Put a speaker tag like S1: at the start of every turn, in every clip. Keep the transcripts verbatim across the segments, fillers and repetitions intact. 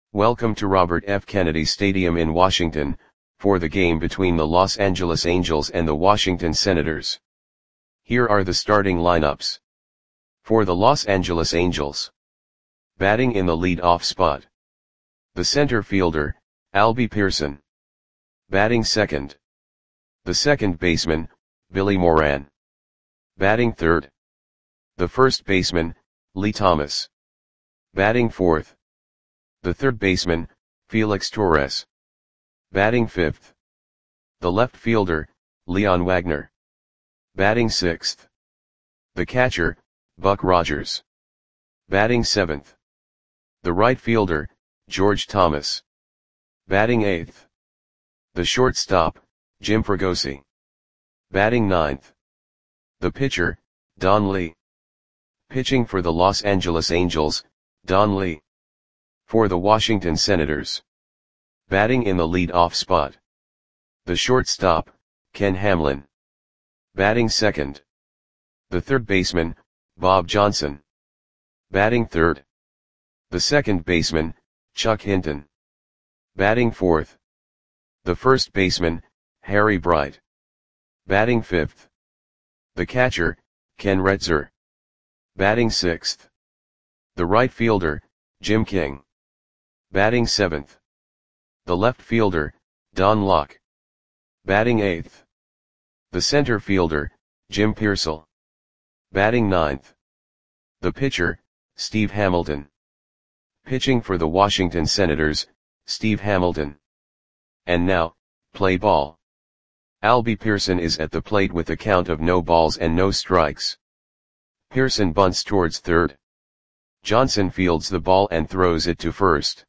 S1: Welcome to Robert F. Kennedy Stadium in Washington, for the game between the Los Angeles Angels and the Washington Senators. Here are the starting lineups. For the Los Angeles Angels. Batting in the lead-off spot. The center fielder, Albie Pearson. Batting second. The second baseman, Billy Moran. Batting third. The first baseman, Lee Thomas. Batting fourth. The third baseman, Felix Torres. Batting fifth. The left fielder, Leon Wagner. Batting sixth. The catcher, Buck Rogers. Batting seventh. The right fielder, George Thomas. Batting eighth. The shortstop, Jim Fregosi. Batting ninth. The pitcher, Don Lee. Pitching for the Los Angeles Angels, Don Lee. For the Washington Senators. Batting in the lead-off spot. The shortstop, Ken Hamlin. Batting second. The third baseman, Bob Johnson. Batting third. The second baseman, Chuck Hinton. Batting fourth. The first baseman, Harry Bright. Batting fifth. The catcher, Ken Retzer. Batting sixth. The right fielder, Jim King. Batting seventh. The left fielder, Don Locke. Batting eighth. The center fielder, Jim Piersall. Batting ninth. The pitcher, Steve Hamilton. Pitching for the Washington Senators, Steve Hamilton. And now, play ball. Albie Pearson is at the plate with a count of no balls and no strikes. Pearson bunts towards third. Johnson fields the ball and throws it to first.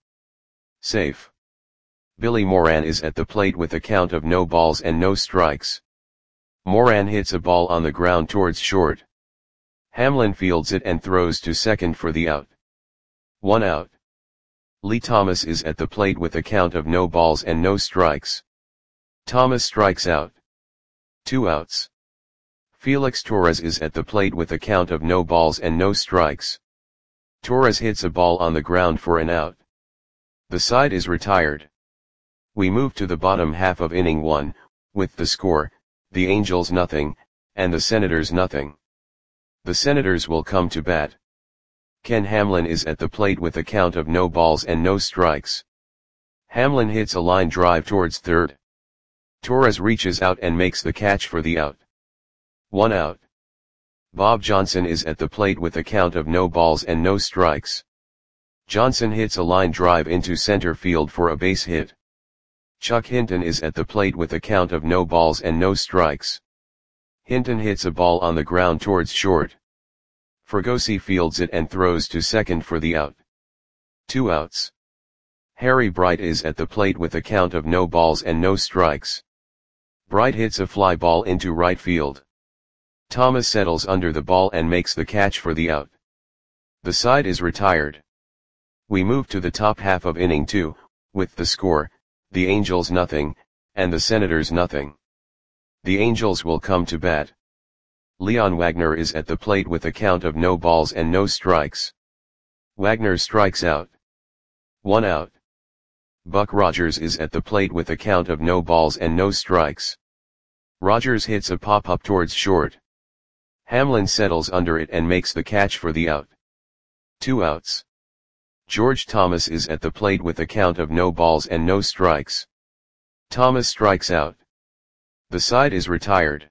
S1: Safe. Billy Moran is at the plate with a count of no balls and no strikes. Moran hits a ball on the ground towards short. Hamlin fields it and throws to second for the out. One out. Lee Thomas is at the plate with a count of no balls and no strikes. Thomas strikes out. Two outs. Felix Torres is at the plate with a count of no balls and no strikes. Torres hits a ball on the ground for an out. The side is retired. We move to the bottom half of inning one, with the score, the Angels nothing, and the Senators nothing. The Senators will come to bat. Ken Hamlin is at the plate with a count of no balls and no strikes. Hamlin hits a line drive towards third. Torres reaches out and makes the catch for the out. One out. Bob Johnson is at the plate with a count of no balls and no strikes. Johnson hits a line drive into center field for a base hit. Chuck Hinton is at the plate with a count of no balls and no strikes. Hinton hits a ball on the ground towards short. Fregosi fields it and throws to second for the out. Two outs. Harry Bright is at the plate with a count of no balls and no strikes. Bright hits a fly ball into right field. Thomas settles under the ball and makes the catch for the out. The side is retired. We move to the top half of inning two, with the score, the Angels nothing, and the Senators nothing. The Angels will come to bat. Leon Wagner is at the plate with a count of no balls and no strikes. Wagner strikes out. One out. Buck Rogers is at the plate with a count of no balls and no strikes. Rogers hits a pop-up towards short. Hamlin settles under it and makes the catch for the out. Two outs. George Thomas is at the plate with a count of no balls and no strikes. Thomas strikes out. The side is retired.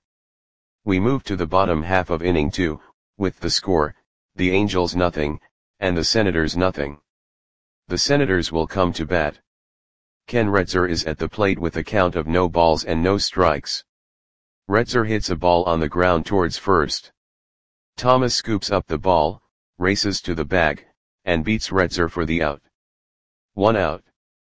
S1: We move to the bottom half of inning two, with the score, the Angels nothing, and the Senators nothing. The Senators will come to bat. Ken Retzer is at the plate with a count of no balls and no strikes. Retzer hits a ball on the ground towards first. Thomas scoops up the ball, races to the bag, and beats Retzer for the out. One out.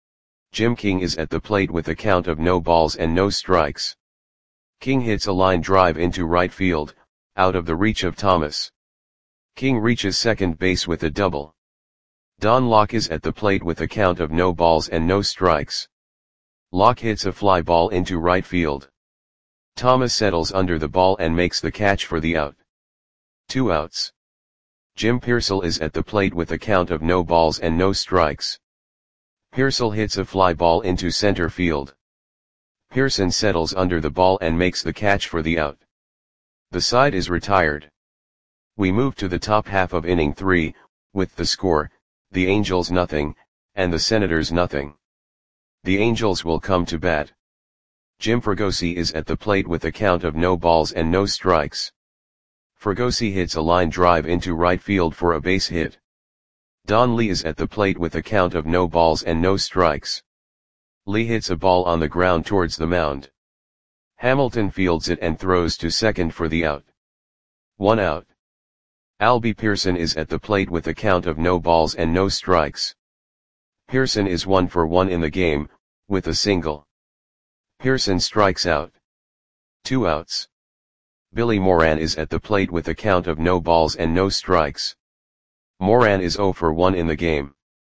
S1: Jim King is at the plate with a count of no balls and no strikes. King hits a line drive into right field, out of the reach of Thomas. King reaches second base with a double. Don Locke is at the plate with a count of no balls and no strikes. Locke hits a fly ball into right field. Thomas settles under the ball and makes the catch for the out. Two outs. Jim Piersall is at the plate with a count of no balls and no strikes. Pearsall hits a fly ball into center field. Pearson settles under the ball and makes the catch for the out. The side is retired. We move to the top half of inning three, with the score, the Angels nothing, and the Senators nothing. The Angels will come to bat. Jim Fregosi is at the plate with a count of no balls and no strikes. Fregosi hits a line drive into right field for a base hit. Don Lee is at the plate with a count of no balls and no strikes. Lee hits a ball on the ground towards the mound. Hamilton fields it and throws to second for the out. One out. Albie Pearson is at the plate with a count of no balls and no strikes. Pearson is one for one in the game, with a single. Pearson strikes out. Two outs. Billy Moran is at the plate with a count of no balls and no strikes. Moran is zero for one in the game.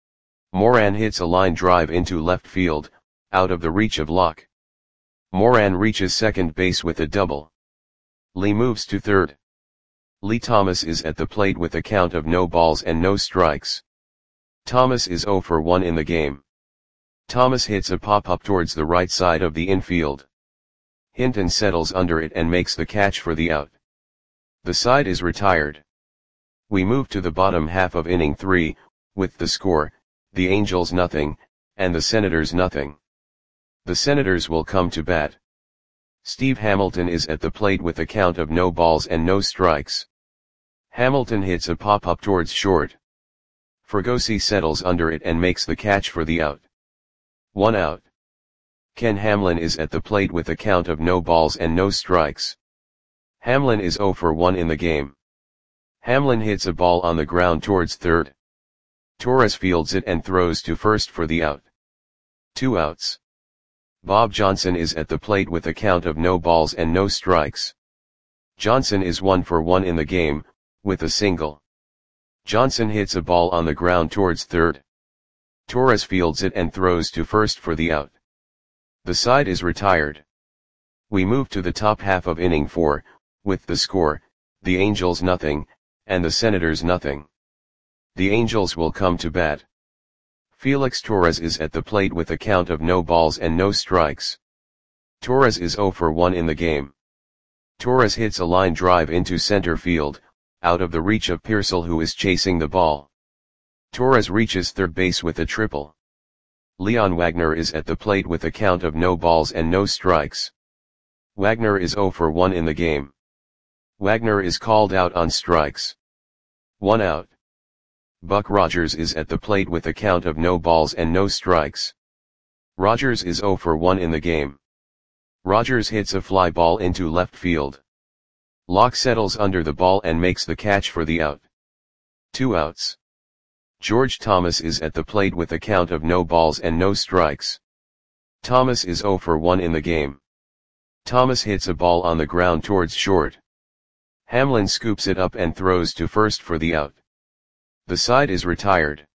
S1: Moran hits a line drive into left field, out of the reach of Locke. Moran reaches second base with a double. Lee moves to third. Lee Thomas is at the plate with a count of no balls and no strikes. Thomas is zero for one in the game. Thomas hits a pop-up towards the right side of the infield. Hinton settles under it and makes the catch for the out. The side is retired. We move to the bottom half of inning three, with the score, the Angels nothing, and the Senators nothing. The Senators will come to bat. Steve Hamilton is at the plate with a count of no balls and no strikes. Hamilton hits a pop-up towards short. Fregosi settles under it and makes the catch for the out. One out. Ken Hamlin is at the plate with a count of no balls and no strikes. Hamlin is zero for one in the game. Hamlin hits a ball on the ground towards third. Torres fields it and throws to first for the out. Two outs. Bob Johnson is at the plate with a count of no balls and no strikes. Johnson is one for one in the game, with a single. Johnson hits a ball on the ground towards third. Torres fields it and throws to first for the out. The side is retired. We move to the top half of inning four, with the score, the Angels nothing, and the Senators nothing. The Angels will come to bat. Felix Torres is at the plate with a count of no balls and no strikes. Torres is zero for one in the game. Torres hits a line drive into center field, out of the reach of Pearsall who is chasing the ball. Torres reaches third base with a triple. Leon Wagner is at the plate with a count of no balls and no strikes. Wagner is zero for one in the game. Wagner is called out on strikes. One out. Buck Rogers is at the plate with a count of no balls and no strikes. Rogers is zero for one in the game. Rogers hits a fly ball into left field. Locke settles under the ball and makes the catch for the out. Two outs. George Thomas is at the plate with a count of no balls and no strikes. Thomas is zero for one in the game. Thomas hits a ball on the ground towards short. Hamlin scoops it up and throws to first for the out. The side is retired.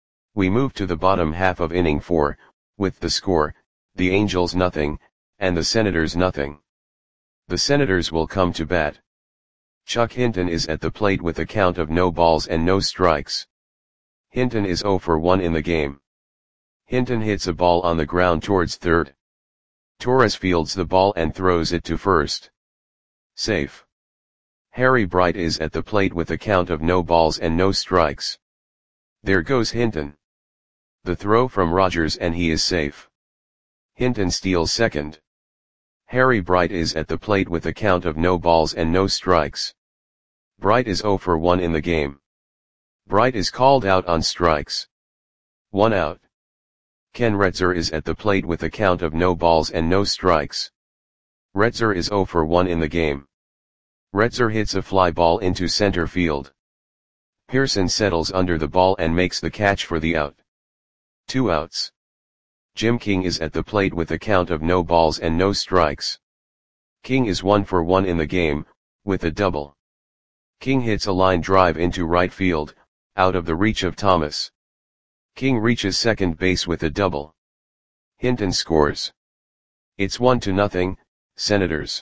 S1: We move to the bottom half of inning four, with the score, the Angels nothing, and the Senators nothing. The Senators will come to bat. Chuck Hinton is at the plate with a count of no balls and no strikes. Hinton is zero for one in the game. Hinton hits a ball on the ground towards third. Torres fields the ball and throws it to first. Safe. Harry Bright is at the plate with a count of no balls and no strikes. There goes Hinton. The throw from Rogers and he is safe. Hinton steals second. Harry Bright is at the plate with a count of no balls and no strikes. Bright is zero for one in the game. Bright is called out on strikes. One out. Ken Retzer is at the plate with a count of no balls and no strikes. Retzer is zero for one in the game. Retzer hits a fly ball into center field. Pearson settles under the ball and makes the catch for the out. Two outs. Jim King is at the plate with a count of no balls and no strikes. King is one for one in the game, with a double. King hits a line drive into right field, out of the reach of Thomas. King reaches second base with a double. Hinton scores. It's one to nothing, Senators.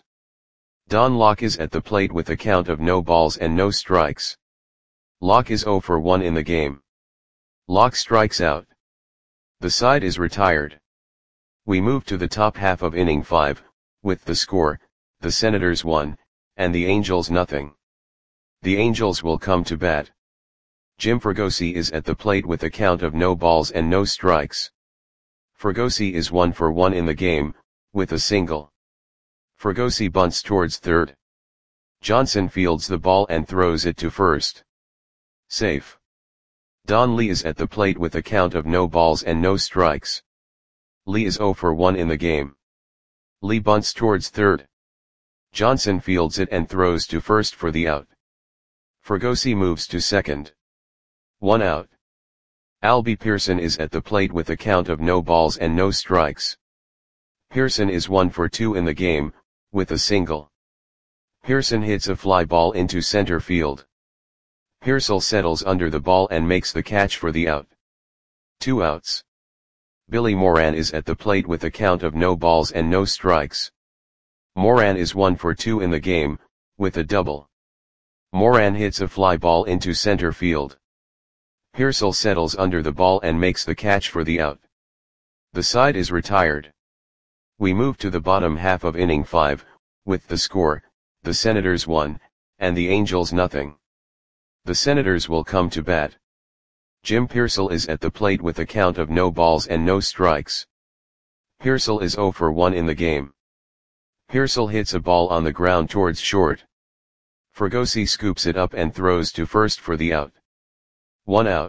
S1: Don Locke is at the plate with a count of no balls and no strikes. Locke is zero for one in the game. Locke strikes out. The side is retired. We move to the top half of inning five, with the score, the Senators one, and the Angels nothing. The Angels will come to bat. Jim Fregosi is at the plate with a count of no balls and no strikes. Fregosi is one for one in the game, with a single. Fregosi bunts towards third. Johnson fields the ball and throws it to first. Safe. Don Lee is at the plate with a count of no balls and no strikes. Lee is zero for one in the game. Lee bunts towards third. Johnson fields it and throws to first for the out. Fregosi moves to second. One out. Albie Pearson is at the plate with a count of no balls and no strikes. Pearson is one for two in the game, with a single. Pearson hits a fly ball into center field. Pearsall settles under the ball and makes the catch for the out. Two outs. Billy Moran is at the plate with a count of no balls and no strikes. Moran is one for two in the game, with a double. Moran hits a fly ball into center field. Pearsall settles under the ball and makes the catch for the out. The side is retired. We move to the bottom half of inning five, with the score, the Senators one, and the Angels nothing. The Senators will come to bat. Jim Pearsall is at the plate with a count of no balls and no strikes. Pearsall is zero for one in the game. Pearsall hits a ball on the ground towards short. Fregosi scoops it up and throws to first for the out. One out.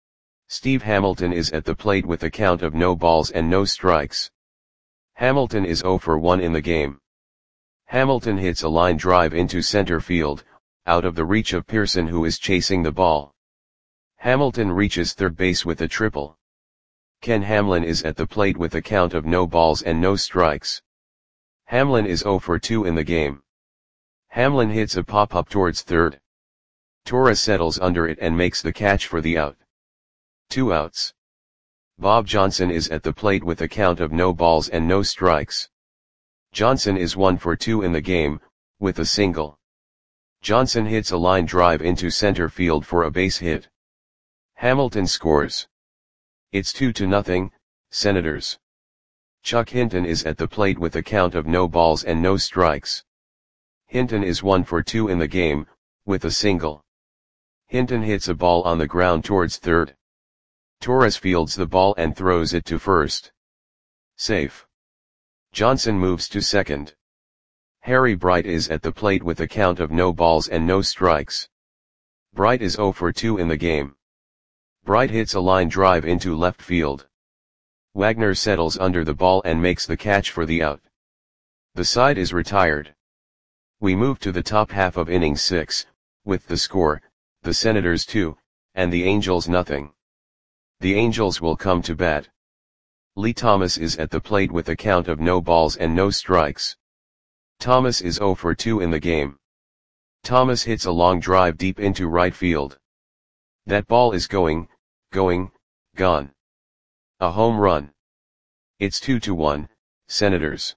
S1: Steve Hamilton is at the plate with a count of no balls and no strikes. Hamilton is zero for one in the game. Hamilton hits a line drive into center field, out of the reach of Pearson, who is chasing the ball. Hamilton reaches third base with a triple. Ken Hamlin is at the plate with a count of no balls and no strikes. Hamlin is zero for two in the game. Hamlin hits a pop-up towards third. Torres settles under it and makes the catch for the out. Two outs. Bob Johnson is at the plate with a count of no balls and no strikes. Johnson is one for two in the game, with a single. Johnson hits a line drive into center field for a base hit. Hamilton scores. It's two to nothing, Senators. Chuck Hinton is at the plate with a count of no balls and no strikes. Hinton is one for two in the game, with a single. Hinton hits a ball on the ground towards third. Torres fields the ball and throws it to first. Safe. Johnson moves to second. Harry Bright is at the plate with a count of no balls and no strikes. Bright is zero for two in the game. Bright hits a line drive into left field. Wagner settles under the ball and makes the catch for the out. The side is retired. We move to the top half of inning six, with the score, the Senators two, and the Angels nothing. The Angels will come to bat. Lee Thomas is at the plate with a count of no balls and no strikes. Thomas is zero for two in the game. Thomas hits a long drive deep into right field. That ball is going, going, gone. A home run. It's two to one, Senators.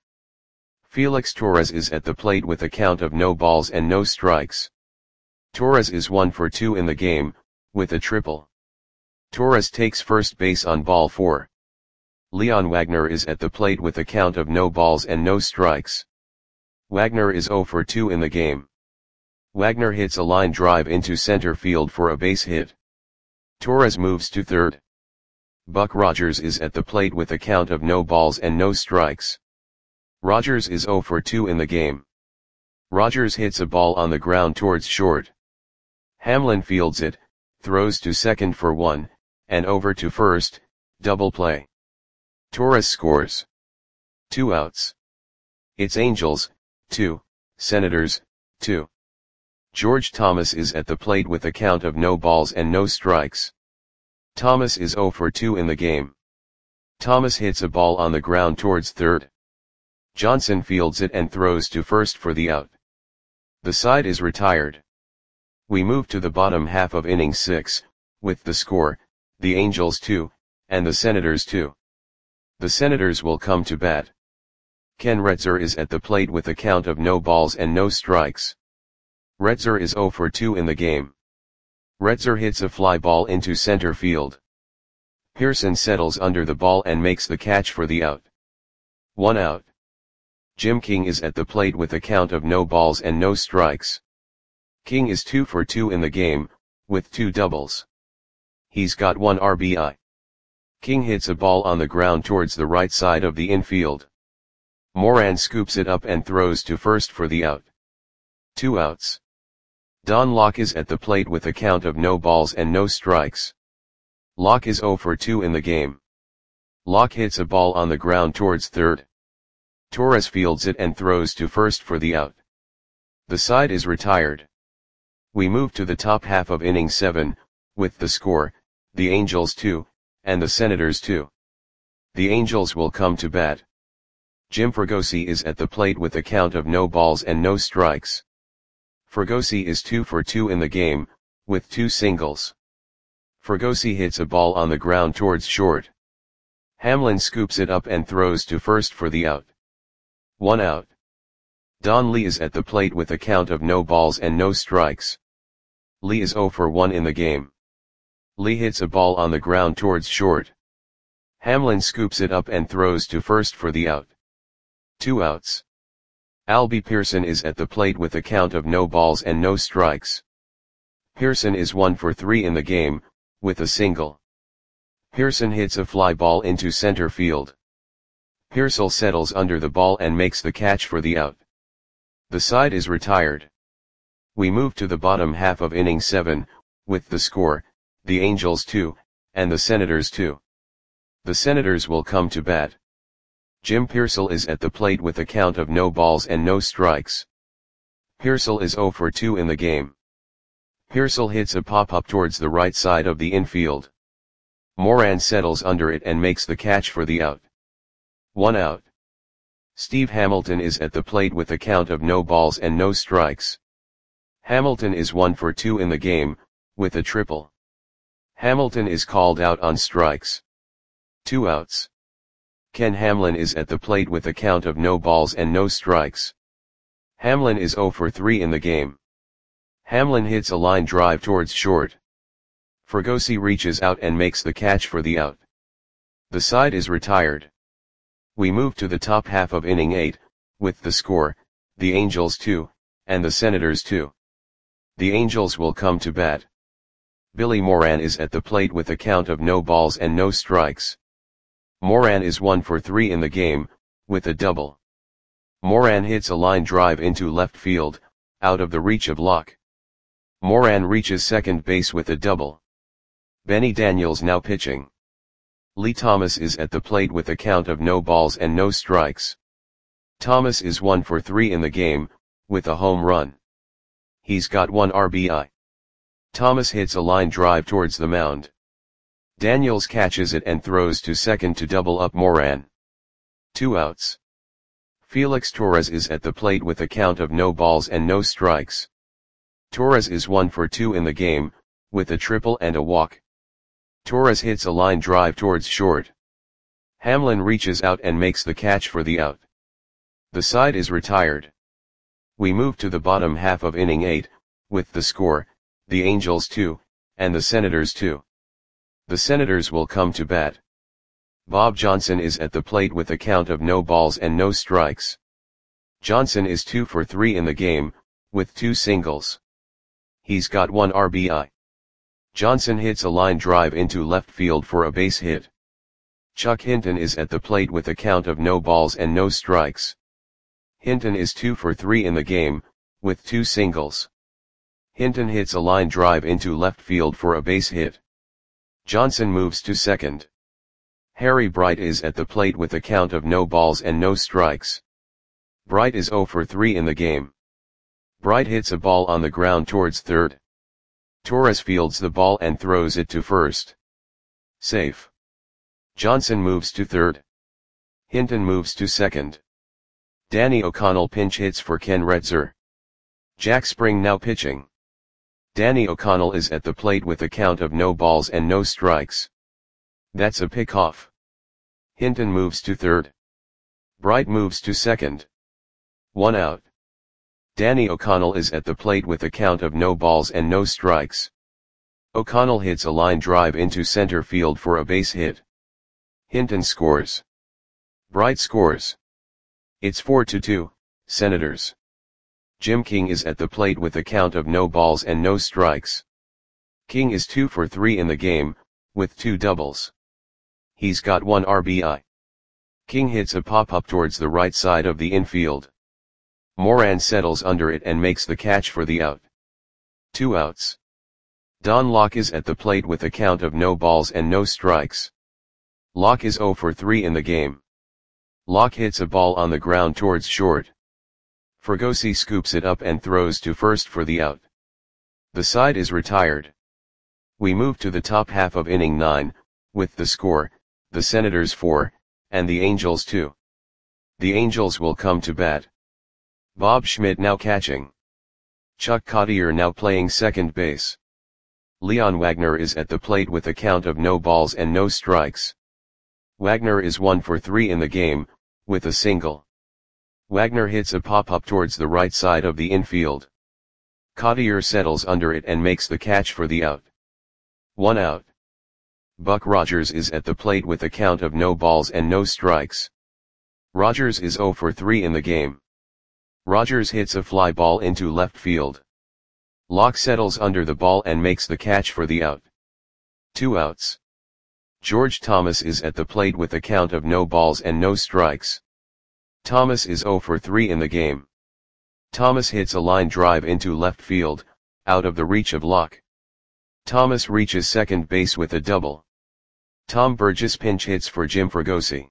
S1: Felix Torres is at the plate with a count of no balls and no strikes. Torres is one for two in the game, with a triple. Torres takes first base on ball four. Leon Wagner is at the plate with a count of no balls and no strikes. Wagner is zero for two in the game. Wagner hits a line drive into center field for a base hit. Torres moves to third. Buck Rogers is at the plate with a count of no balls and no strikes. Rogers is zero for two in the game. Rogers hits a ball on the ground towards short. Hamlin fields it, throws to second for one, and over to first, double play. Torres scores. Two outs. It's Angels, two, Senators, two. George Thomas is at the plate with a count of no balls and no strikes. Thomas is zero for two in the game. Thomas hits a ball on the ground towards third. Johnson fields it and throws to first for the out. The side is retired. We move to the bottom half of inning six, with the score, the Angels two, and the Senators two. The Senators will come to bat. Ken Retzer is at the plate with a count of no balls and no strikes. Retzer is zero for two in the game. Retzer hits a fly ball into center field. Pearson settles under the ball and makes the catch for the out. One out. Jim King is at the plate with a count of no balls and no strikes. King is two for two in the game, with two doubles. He's got one R B I. King hits a ball on the ground towards the right side of the infield. Moran scoops it up and throws to first for the out. Two outs. Don Locke is at the plate with a count of no balls and no strikes. Locke is zero for two in the game. Locke hits a ball on the ground towards third. Torres fields it and throws to first for the out. The side is retired. We move to the top half of inning seven, with the score, the Angels two, and the Senators two. The Angels will come to bat. Jim Fregosi is at the plate with a count of no balls and no strikes. Fregosi is two for two in the game, with two singles. Fregosi hits a ball on the ground towards short. Hamlin scoops it up and throws to first for the out. One out. Don Lee is at the plate with a count of no balls and no strikes. Lee is zero for one in the game. Lee hits a ball on the ground towards short. Hamlin scoops it up and throws to first for the out. Two outs. Albie Pearson is at the plate with a count of no balls and no strikes. Pearson is one for three in the game, with a single. Pearson hits a fly ball into center field. Pearsall settles under the ball and makes the catch for the out. The side is retired. We move to the bottom half of inning seven, with the score, the Angels two, and the Senators two. The Senators will come to bat. Jim Pearsall is at the plate with a count of no balls and no strikes. Pearsall is zero for two in the game. Pearsall hits a pop-up towards the right side of the infield. Moran settles under it and makes the catch for the out. One out. Steve Hamilton is at the plate with a count of no balls and no strikes. Hamilton is one for two in the game, with a triple. Hamilton is called out on strikes. Two outs. Ken Hamlin is at the plate with a count of no balls and no strikes. Hamlin is zero for three in the game. Hamlin hits a line drive towards short. Fregosi reaches out and makes the catch for the out. The side is retired. We move to the top half of inning eight, with the score, the Angels two, and the Senators two. The Angels will come to bat. Billy Moran is at the plate with a count of no balls and no strikes. Moran is one for three in the game, with a double. Moran hits a line drive into left field, out of the reach of Locke. Moran reaches second base with a double. Benny Daniels now pitching. Lee Thomas is at the plate with a count of no balls and no strikes. Thomas is one for three in the game, with a home run. He's got one R B I. Thomas hits a line drive towards the mound. Daniels catches it and throws to second to double up Moran. Two outs. Felix Torres is at the plate with a count of no balls and no strikes. Torres is one for two in the game, with a triple and a walk. Torres hits a line drive towards short. Hamlin reaches out and makes the catch for the out. The side is retired. We move to the bottom half of inning eight, with the score, the Angels two, and the Senators two. The Senators will come to bat. Bob Johnson is at the plate with a count of no balls and no strikes. Johnson is two for three in the game, with two singles. He's got one R B I. Johnson hits a line drive into left field for a base hit. Chuck Hinton is at the plate with a count of no balls and no strikes. Hinton is two for three in the game, with two singles. Hinton hits a line drive into left field for a base hit. Johnson moves to second. Harry Bright is at the plate with a count of no balls and no strikes. Bright is zero for three in the game. Bright hits a ball on the ground towards third. Torres fields the ball and throws it to first. Safe. Johnson moves to third. Hinton moves to second. Danny O'Connell pinch hits for Ken Retzer. Jack Spring now pitching. Danny O'Connell is at the plate with a count of no balls and no strikes. That's a pickoff. Hinton moves to third. Bright moves to second. One out. Danny O'Connell is at the plate with a count of no balls and no strikes. O'Connell hits a line drive into center field for a base hit. Hinton scores. Bright scores. It's four to two, Senators. Jim King is at the plate with a count of no balls and no strikes. King is two for three in the game, with two doubles. He's got one R B I. King hits a pop-up towards the right side of the infield. Moran settles under it and makes the catch for the out. Two outs. Don Locke is at the plate with a count of no balls and no strikes. Locke is zero for three in the game. Locke hits a ball on the ground towards short. Fregosi scoops it up and throws to first for the out. The side is retired. We move to the top half of inning nine, with the score, the Senators four, and the Angels two. The Angels will come to bat. Bob Schmidt now catching. Chuck Cottier now playing second base. Leon Wagner is at the plate with a count of no balls and no strikes. Wagner is one for three in the game, with a single. Wagner hits a pop-up towards the right side of the infield. Cottier settles under it and makes the catch for the out. One out. Buck Rogers is at the plate with a count of no balls and no strikes. Rogers is zero for three in the game. Rogers hits a fly ball into left field. Locke settles under the ball and makes the catch for the out. Two outs. George Thomas is at the plate with a count of no balls and no strikes. Thomas is zero for three in the game. Thomas hits a line drive into left field, out of the reach of Locke. Thomas reaches second base with a double. Tom Burgess pinch hits for Jim Fregosi.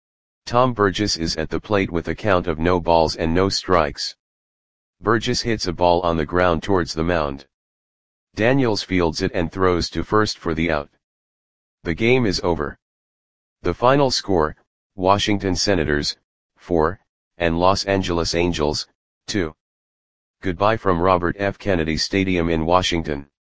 S1: Tom Burgess is at the plate with a count of no balls and no strikes. Burgess hits a ball on the ground towards the mound. Daniels fields it and throws to first for the out. The game is over. The final score, Washington Senators, four, and Los Angeles Angels, two. Goodbye from Robert F. Kennedy Stadium in Washington.